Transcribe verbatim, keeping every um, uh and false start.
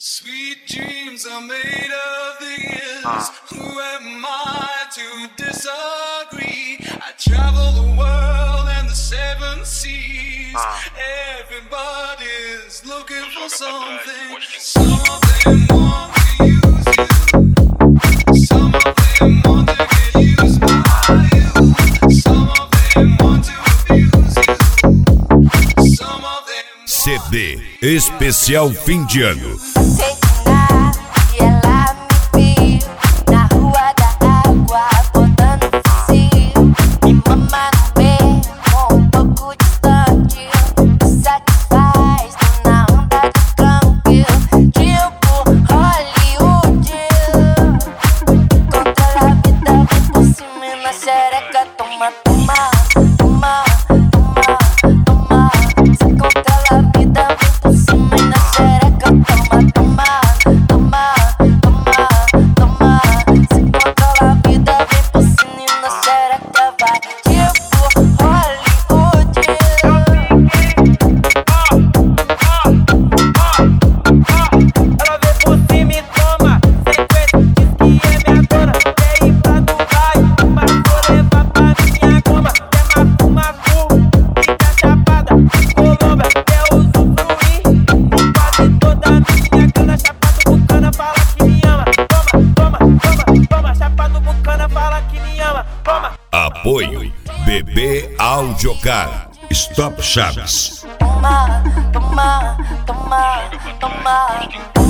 Sweet dreams are made of these. Who am I to disagree? I travel the world and the seven seas. Everybody's looking for something. Some of them want to use you. Some of them want to get used by you. Some of them want to abuse you. Some of them. C D Especial Fim de Ano. Apoio B B Audiocar. Stop Chaves. Toma, toma, toma, toma.